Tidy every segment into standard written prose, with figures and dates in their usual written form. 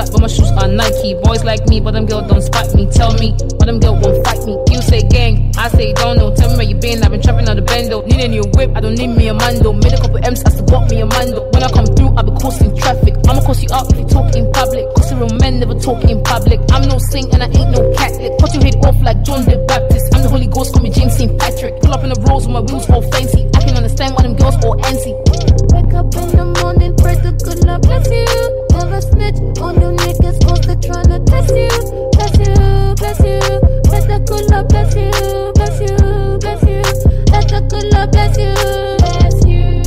black, but my shoes are Nike. Boys like me, but them girls don't spite me. Tell me, but them girls won't fight me. You say gang, I say don't know. Tell me where you been, I've been trapping on the bendo. Need a new whip, I don't need me a mando. Made a couple M's, has to bought me a mando. When I come through, I'll be causing traffic. I'ma cause you up if you talk in public. Cause real men never talk in public. I'm no saint and I ain't no Catholic. Cut your head off like John the Baptist. I'm the Holy Ghost, call me James St. Patrick. Pull up in the rolls with my wheels all fancy. I can understand why them girls all antsy. Wake up in the morning, pray to good Lord bless you. Never snitch on you niggas, cause they're tryna test you. Bless you, bless you. Let the good Lord bless you, bless you, bless you. Let the good Lord bless you, bless you.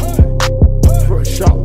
Fresh out,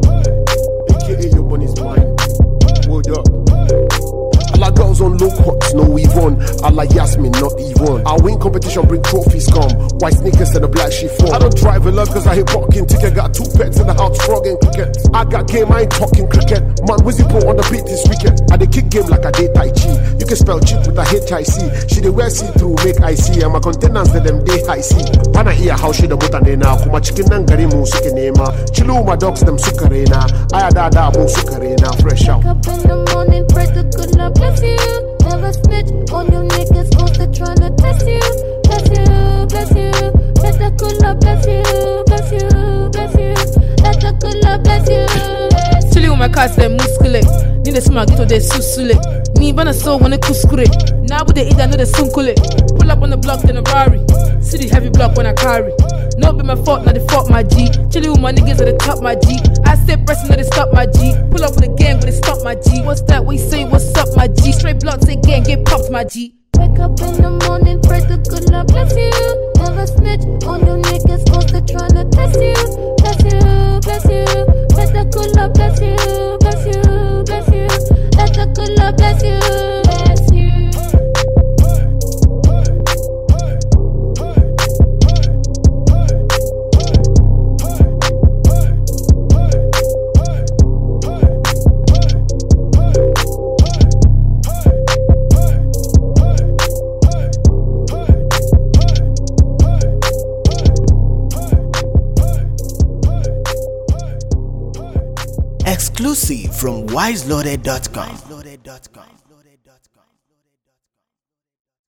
aka your bunny's mine. Word up. All our girls on low cuts, no Yvonne. I like Yasmin, not Yvonne. I win competition, bring trophies, come. White sneakers and a black chiffon. I don't drive a lot cause I hate parking ticket. Got 2 pets in the house, frogging cricket. I got game, I ain't talking cricket. Man, Wizzy Pro on the beat this weekend. I dey kick game like I did Tai Chi. You can spell cheap with a H-I-C. She dey wear see-through, make I see. And my containers, they them day I see. Pana here, how she the butanena. Kuma chicken and gari mu sukinema. Chilu my dogs, them sukarena. Ayada mu sukarena, fresh out. Wake up in the morning, pray to good Lord bless you. Never snitch on you niggas, cause they're tryna test you. Bless you, bless you. Let the good Lord bless you, bless you, bless you. Let the good Lord bless you. Chilling with my cats, they muscle. Need a smart get to their susule. Me, but I saw when they kuskure. Now, with the eat, I know the sunkule. Pull up on the block, then a Rari. See the heavy block when I carry. No be my fault, now they fought my G. Chilling with my niggas at the top, my G. I stay pressing, now they stop my G. Pull up with the gang, but they stop my G. What's that? We say, what's up, my G? Straight block, say gang, get popped, my G. Wake up in the morning, pray to good Lord bless you. Never snitch on you niggas, cause they're tryna test you. Bless you, bless you. Let the good Lord bless you, bless you, bless you. Let the good Lord bless you, bless you. Exclusive from wiseloaded.com.